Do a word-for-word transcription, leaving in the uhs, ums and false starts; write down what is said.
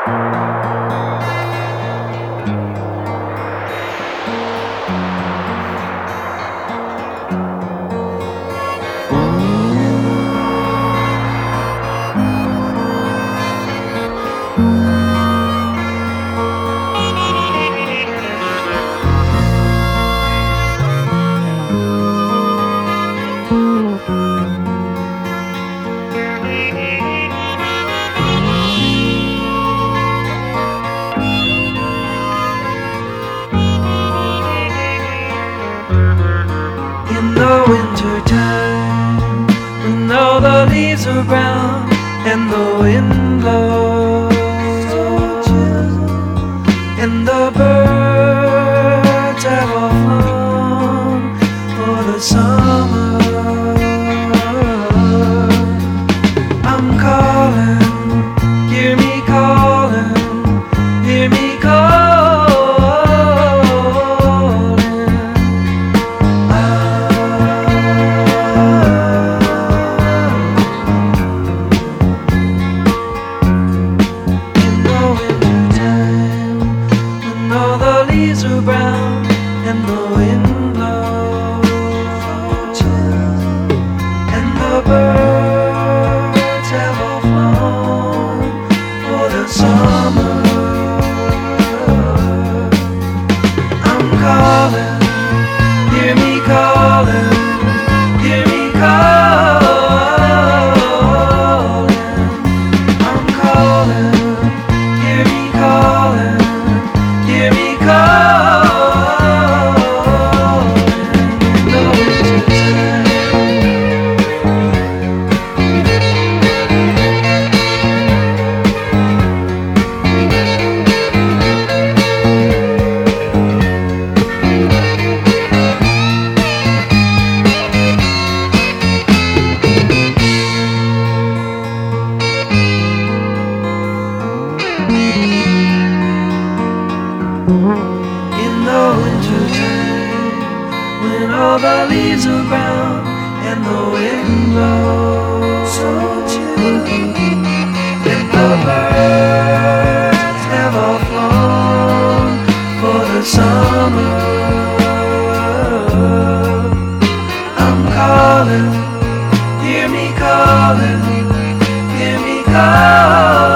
In the winter time, when all the leaves are brown and the wind blows so chill, and the birds have all flown for the summer, I'm calling, hear me calling, hear me calling. All the leaves are brown and the wind blows so chill, and the birds have all flown for the summer. I'm calling, hear me calling, hear me calling. I'm calling, hear me calling. Hear me calling in the winter time. In the winter time, when all the leaves are brown and the wind blows so chill, and the birds have all flown for the summer, I'm calling, hear me calling, hear me calling.